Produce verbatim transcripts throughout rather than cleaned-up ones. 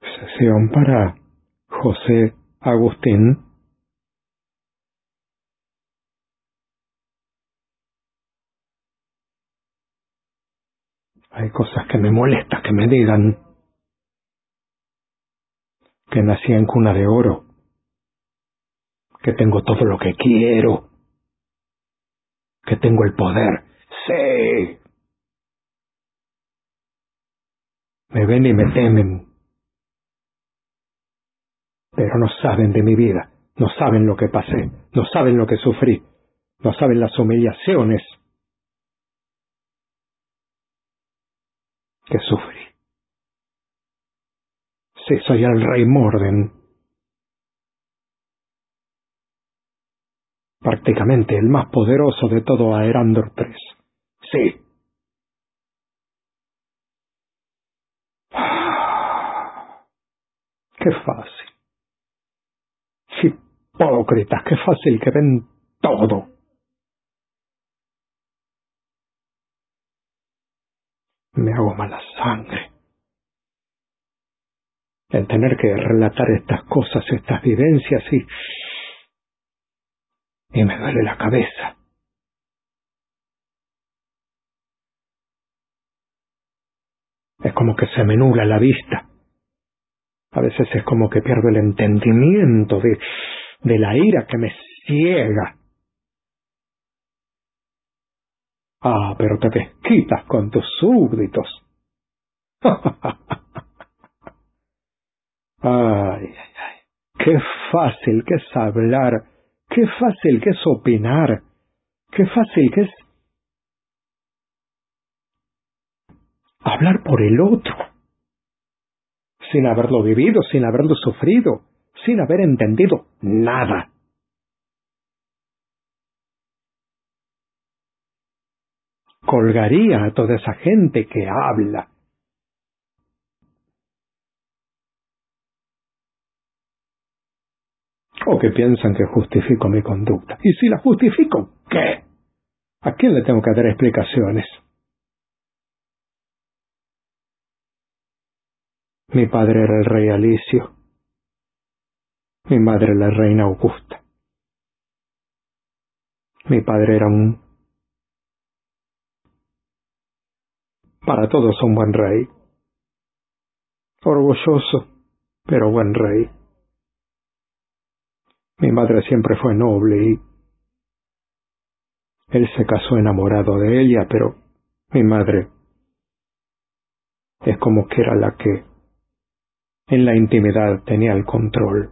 Sesión para José Agustín. Hay cosas que me molestan que me digan que nací en cuna de oro, que tengo todo lo que quiero, que tengo el poder. Sí. Me ven y me temen, pero no saben de mi vida, no saben lo que pasé, no saben lo que sufrí, no saben las humillaciones que sufrí. Sí, soy el rey Morden, prácticamente el más poderoso de todo Aerandor tres. Sí. Qué fácil. Hipócritas, qué fácil que ven todo. Me hago mala sangre en tener que relatar estas cosas, estas vivencias y... y me duele la cabeza. Es como que se me nubla la vista. A veces es como que pierdo el entendimiento de, de la ira que me ciega. Ah, pero te desquitas con tus súbditos. Ay, ay, ay. Qué fácil que es hablar, qué fácil que es opinar, qué fácil que es hablar por el otro, sin haberlo vivido, sin haberlo sufrido, sin haber entendido nada. Colgaría a toda esa gente que habla. O que piensan que justifico mi conducta. Y si la justifico, ¿qué? ¿A quién le tengo que dar explicaciones? Mi padre era el rey Alicio. Mi madre la reina Augusta. Mi padre era un... para todos un buen rey. Orgulloso, pero buen rey. Mi madre siempre fue noble y... él se casó enamorado de ella, pero mi madre es como que era la que en la intimidad tenía el control.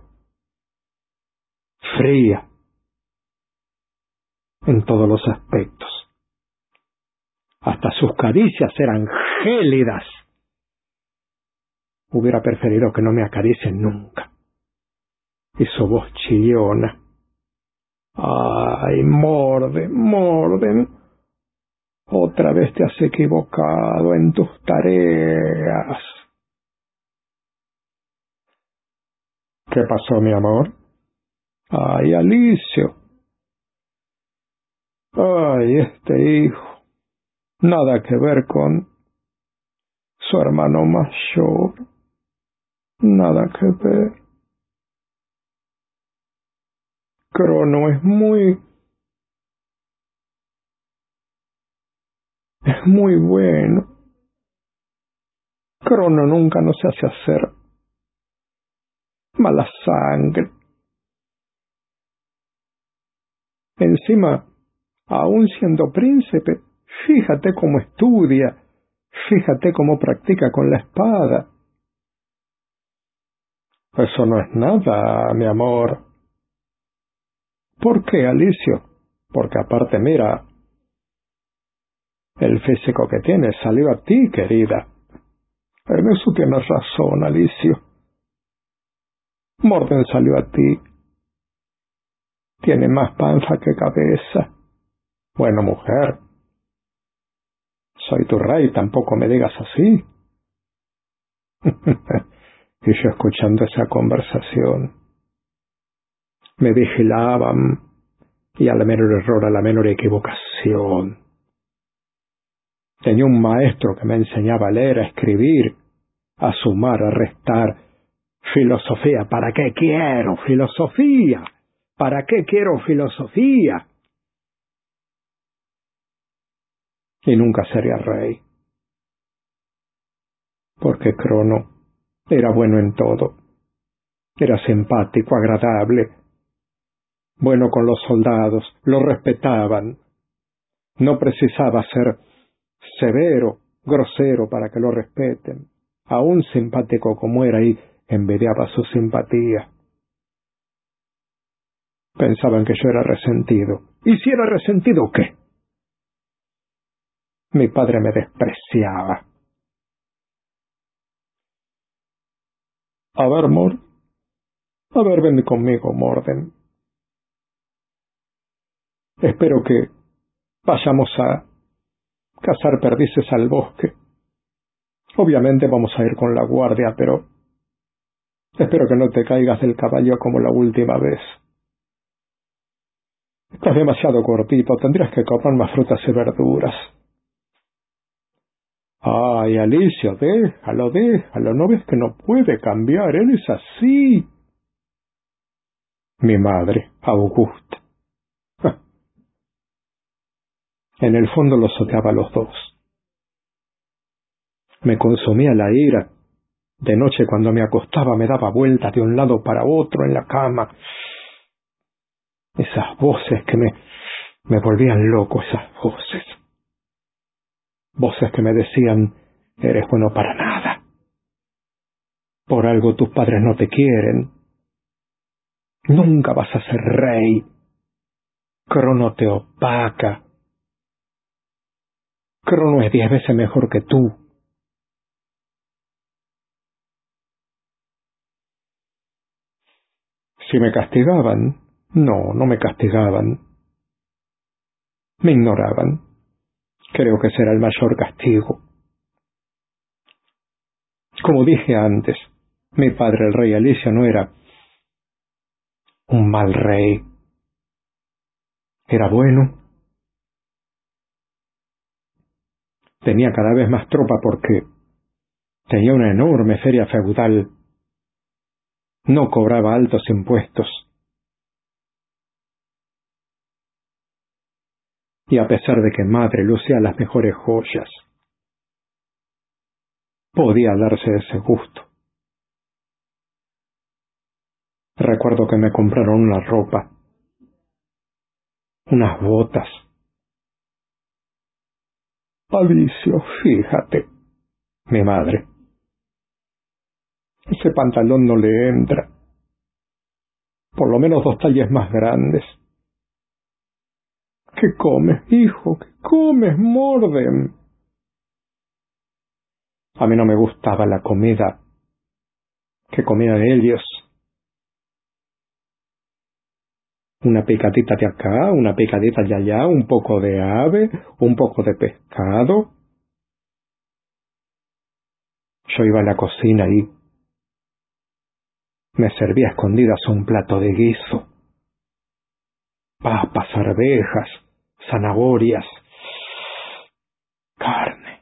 Fría en todos los aspectos. Hasta sus caricias eran gélidas. Hubiera preferido que no me acaricien nunca. Y su voz chillona. Ay, Morden, Morden. Otra vez te has equivocado en tus tareas. ¿Qué pasó, mi amor? Ay, Alicio. Ay, este hijo. Nada que ver con su hermano mayor. Nada que ver. Crono es muy... es muy bueno. Crono nunca nos hace hacer mala sangre. Encima, aun siendo príncipe, fíjate cómo estudia, fíjate cómo practica con la espada. Eso no es nada, mi amor. ¿Por qué, Alicio? Porque aparte, mira, el físico que tienes salió a ti, querida. En eso tienes razón, Alicio. Morden salió a ti. Tiene más panza que cabeza. Bueno, mujer, soy tu rey, tampoco me digas así. Y yo escuchando esa conversación, me vigilaban, y a la menor error, a la menor equivocación. Tenía un maestro que me enseñaba a leer, a escribir, a sumar, a restar, Filosofía, ¿para qué quiero filosofía? ¿Para qué quiero filosofía? Y nunca sería rey, porque Crono era bueno en todo. Era simpático, agradable, bueno con los soldados, lo respetaban. No precisaba ser severo, grosero para que lo respeten. Aún simpático como era, y envidiaba su simpatía. Pensaban que yo era resentido. ¿Y si era resentido qué? Mi padre me despreciaba. A ver, Mor. A ver, ven conmigo, Morden. Espero que vayamos a cazar perdices al bosque. Obviamente vamos a ir con la guardia, pero espero que no te caigas del caballo como la última vez. Estás demasiado cortito, tendrías que comer más frutas y verduras. Ay, Alicia, déjalo, déjalo, ¿no ves que no puede cambiar? Él es así. Mi madre, Augusta. En el fondo los odiaba a los dos. Me consumía la ira. De noche cuando me acostaba me daba vueltas de un lado para otro en la cama. Esas voces que me, me volvían loco, esas voces. Voces que me decían, eres bueno para nada. Por algo tus padres no te quieren. Nunca vas a ser rey. Crono te opaca. Crono es diez veces mejor que tú. Si me castigaban, no, no me castigaban. Me ignoraban. Creo que será el mayor castigo. Como dije antes, mi padre, el rey Alicia, no era un mal rey. Era bueno. Tenía cada vez más tropa porque tenía una enorme feria feudal. No cobraba altos impuestos. Y a pesar de que madre lucía las mejores joyas, podía darse ese gusto. Recuerdo que me compraron una ropa, unas botas. Alicia, fíjate, mi madre, ese pantalón no le entra. Por lo menos dos tallas más grandes. ¿Qué comes, hijo? ¿Qué comes, Morden? A mí no me gustaba la comida que comían ellos. Una picadita de acá, una picadita de allá, un poco de ave, un poco de pescado. Yo iba a la cocina y me servía a escondidas un plato de guiso. Papas, arvejas, zanahorias, carne.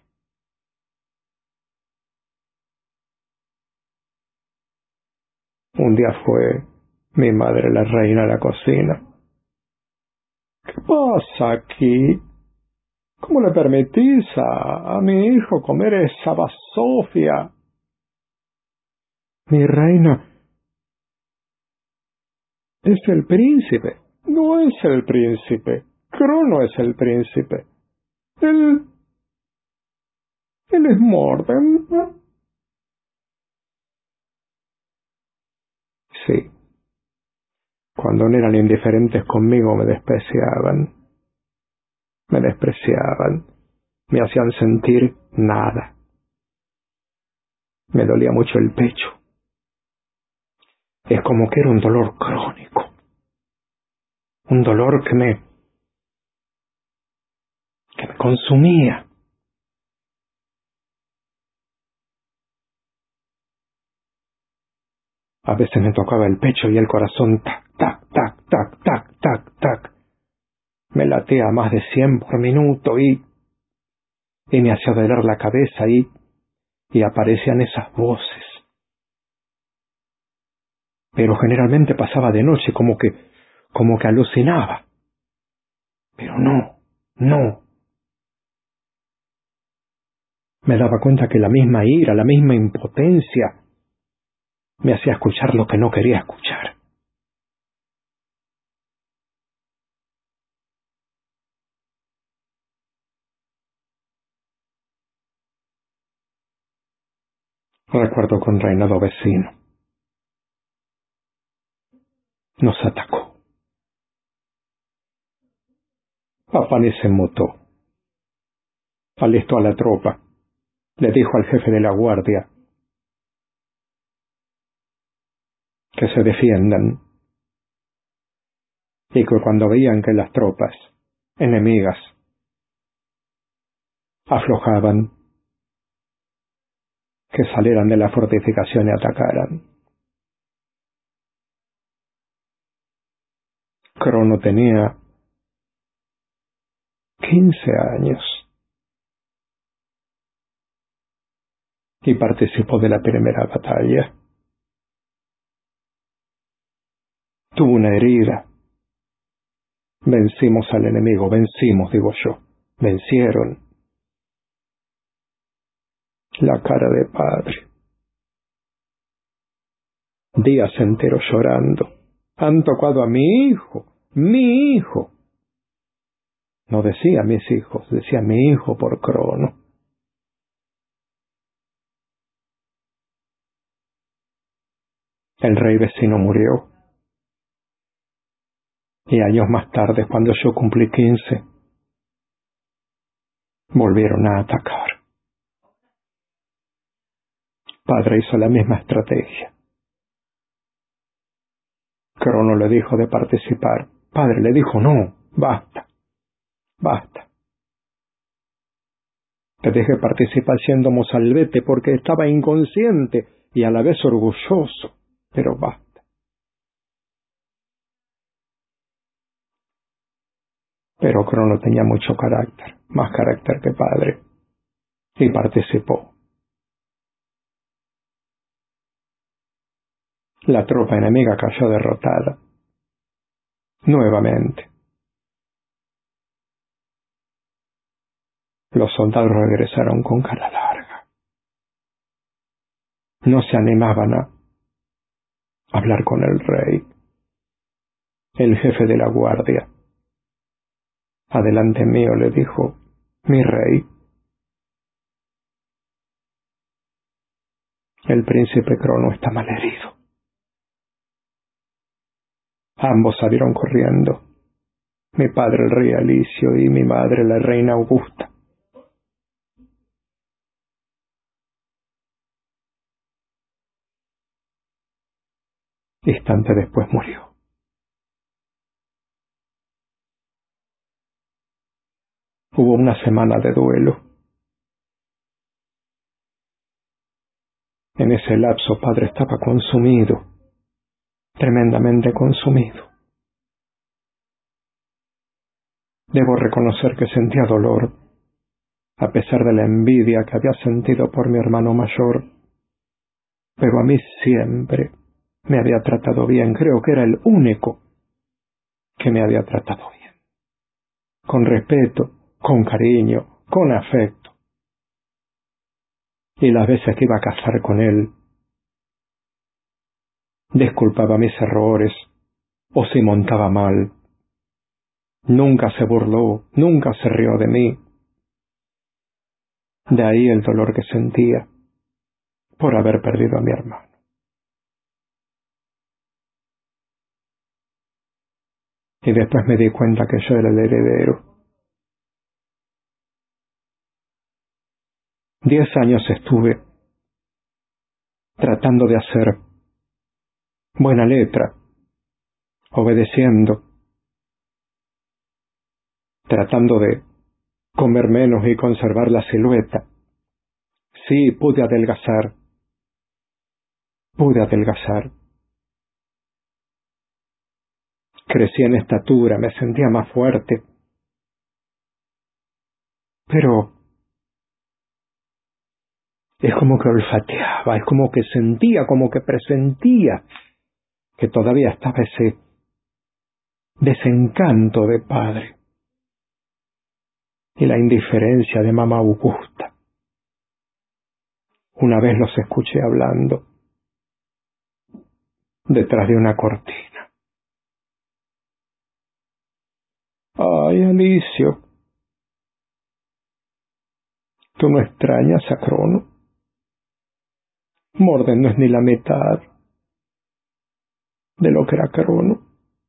Un día fue mi madre la reina a la cocina. ¿Qué pasa aquí? ¿Cómo le permitís a, a mi hijo comer esa basofia? Mi reina, es el príncipe. No es el príncipe. Crono es el príncipe. Él... él es Morden. Sí. Cuando no eran indiferentes conmigo me despreciaban. Me despreciaban. Me hacían sentir nada. Me dolía mucho el pecho. Es como que era un dolor crónico. Un dolor que me... que me consumía. A veces me tocaba el pecho y el corazón tac, tac, tac, tac, tac, tac, tac. Me latía a más de cien por minuto y... y me hacía doler la cabeza y... y aparecían esas voces. pero generalmente pasaba de noche, como que, como que alucinaba. Pero no, no. Me daba cuenta que la misma ira, la misma impotencia, me hacía escuchar lo que no quería escuchar. Recuerdo que un reinado vecino nos atacó. Papani se mutó, alistó a la tropa, le dijo al jefe de la guardia que se defiendan y que cuando veían que las tropas enemigas aflojaban, que salieran de la fortificación y atacaran. Crono tenía quince años y participó de la primera batalla. Tuvo una herida. Vencimos al enemigo, vencimos, digo yo, vencieron. La cara de padre. Días enteros llorando. Han tocado a mi hijo, mi hijo. No decía mis hijos, decía mi hijo por Crono. El rey vecino murió. Y años más tarde, cuando yo cumplí quince, volvieron a atacar. Padre hizo la misma estrategia. Crono le dijo de participar. Padre le dijo, no, basta, basta. Te dejé participar siendo mozalbete porque estaba inconsciente y a la vez orgulloso, pero basta. Pero Crono tenía mucho carácter, más carácter que padre, y participó. La tropa enemiga cayó derrotada. Nuevamente. Los soldados regresaron con cara larga. No se animaban a hablar con el rey. El jefe de la guardia, adelante mío, le dijo, mi rey, el príncipe Crono está malherido. Ambos salieron corriendo. Mi padre el rey Alicio y mi madre la reina Augusta. Instante después murió. Hubo una semana de duelo. En ese lapso padre estaba consumido, tremendamente consumido. Debo reconocer que sentía dolor, a pesar de la envidia que había sentido por mi hermano mayor, pero a mí siempre me había tratado bien, creo que era el único que me había tratado bien, con respeto, con cariño, con afecto. Y las veces que iba a cazar con él, disculpaba mis errores, o si montaba mal. Nunca se burló, nunca se rió de mí. De ahí el dolor que sentía por haber perdido a mi hermano. Y después me di cuenta que yo era el heredero. Diez años estuve tratando de hacer buena letra, obedeciendo, tratando de comer menos y conservar la silueta. Sí, pude adelgazar, pude adelgazar. Crecí en estatura, me sentía más fuerte. Pero es como que olfateaba, es como que sentía, como que presentía que todavía estaba ese desencanto de padre y la indiferencia de mamá Augusta. Una vez los escuché hablando detrás de una cortina. Ay, Alicio, ¿tú no extrañas a Crono? Morden no es ni la mitad de lo que era Crono.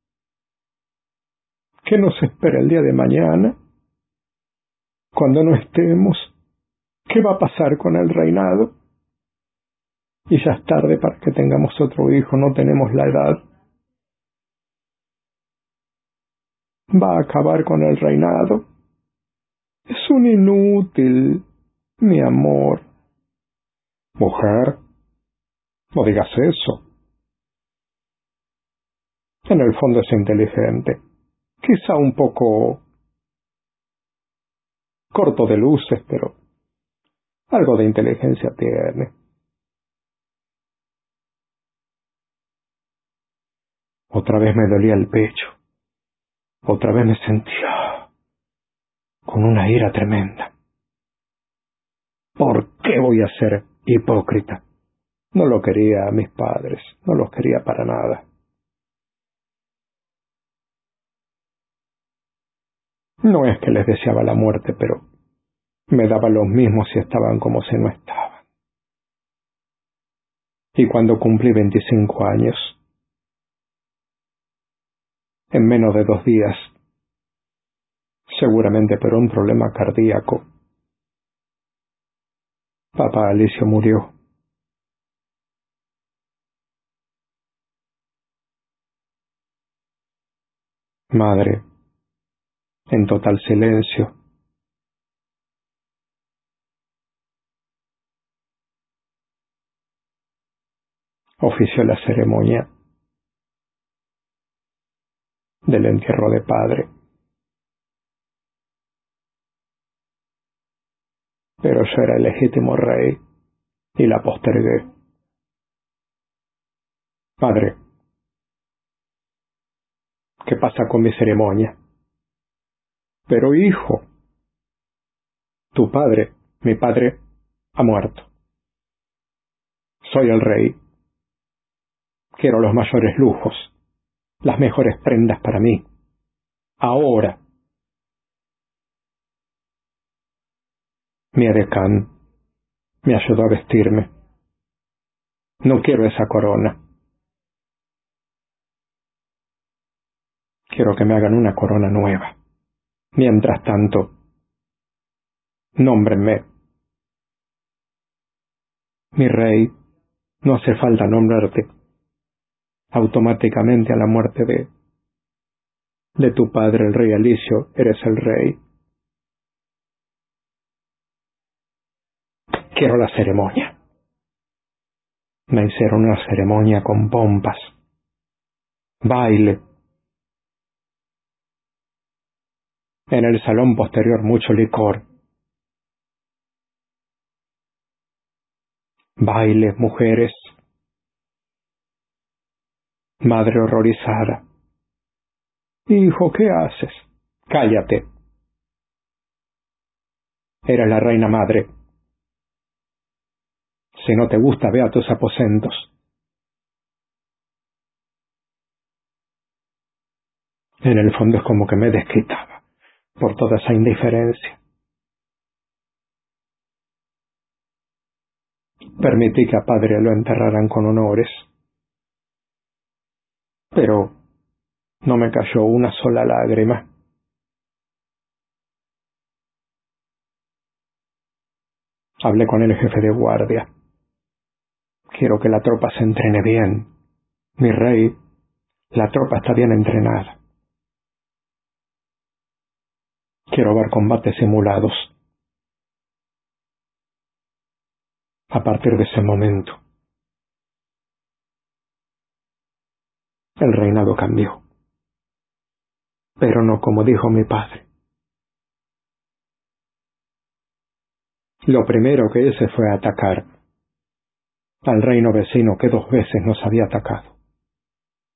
¿Qué nos espera el día de mañana? Cuando no estemos, ¿qué va a pasar con el reinado? Y ya es tarde para que tengamos otro hijo, no tenemos la edad. Va a acabar con el reinado. Es un inútil, mi amor. Mujer, no digas eso. En el fondo es inteligente, quizá un poco corto de luces, pero algo de inteligencia tiene. Otra vez me dolía el pecho. Otra vez me sentía con una ira tremenda. ¿Por qué voy a ser hipócrita? No lo quería a mis padres, no los quería para nada. No es que les deseaba la muerte, pero me daba lo mismo si estaban como si no estaban. Y cuando cumplí veinticinco años, en menos de dos días, seguramente por un problema cardíaco, papá Alicio murió. Madre, en total silencio, ofició la ceremonia del entierro de padre. Pero yo era el legítimo rey y la postergué. Padre, ¿qué pasa con mi ceremonia? Pero hijo, tu padre, mi padre, ha muerto. Soy el rey. Quiero los mayores lujos, las mejores prendas para mí. Ahora. Mi edecán me ayudó a vestirme. No quiero esa corona. Quiero que me hagan una corona nueva. Mientras tanto, nómbrenme. Mi rey, no hace falta nombrarte. Automáticamente a la muerte de, de tu padre, el rey Alicio, eres el rey. Quiero la ceremonia. Me hicieron una ceremonia con pompas, baile. En el salón posterior mucho licor. Baile, mujeres. Madre horrorizada. Hijo, ¿qué haces? Cállate. Eres la reina madre. Si no te gusta, ve a tus aposentos. En el fondo es como que me desquitaba por toda esa indiferencia. Permití que a padre lo enterraran con honores, pero no me cayó una sola lágrima. Hablé con el jefe de guardia. Quiero que la tropa se entrene bien. Mi rey, la tropa está bien entrenada. Quiero ver combates simulados. A partir de ese momento, el reinado cambió. Pero no como dijo mi padre. Lo primero que hice fue atacar al reino vecino que dos veces nos había atacado.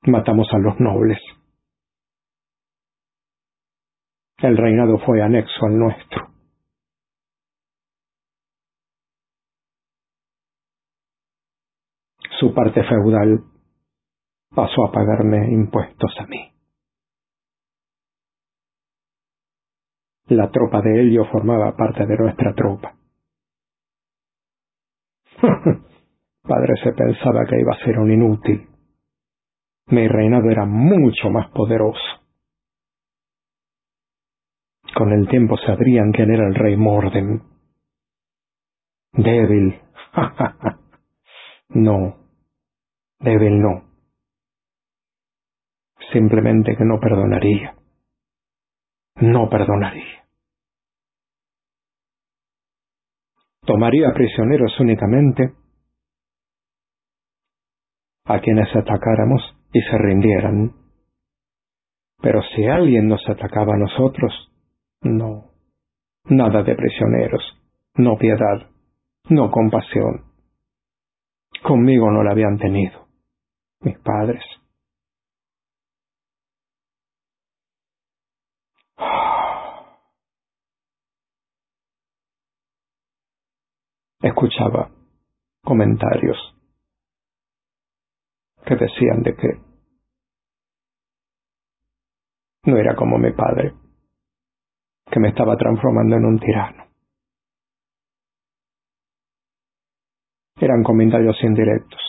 Matamos a los nobles. El reinado fue anexo al nuestro. Su parte feudal pasó a pagarme impuestos a mí. La tropa de Helio formaba parte de nuestra tropa. Padre se pensaba que iba a ser un inútil. Mi reinado era mucho más poderoso. Con el tiempo sabrían quién era el rey Morden. Débil. No, débil no. Simplemente que no perdonaría. No perdonaría. Tomaría prisioneros únicamente a quienes atacáramos y se rindieran. Pero si alguien nos atacaba a nosotros, no. Nada de prisioneros, no piedad, no compasión. Conmigo no la habían tenido, mis padres. Escuchaba comentarios que decían de que no era como mi padre, que me estaba transformando en un tirano. Eran comentarios indirectos.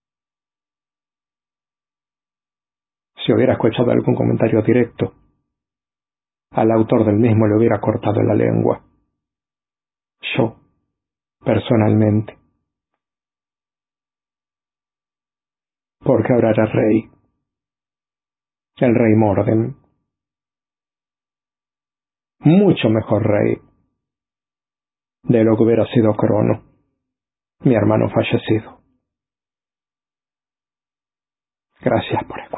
Si hubiera escuchado algún comentario directo, al autor del mismo le hubiera cortado la lengua. Yo, personalmente. Porque ahora era rey. El rey Morden. Mucho mejor rey de lo que hubiera sido Crono, mi hermano fallecido. Gracias por escuchar.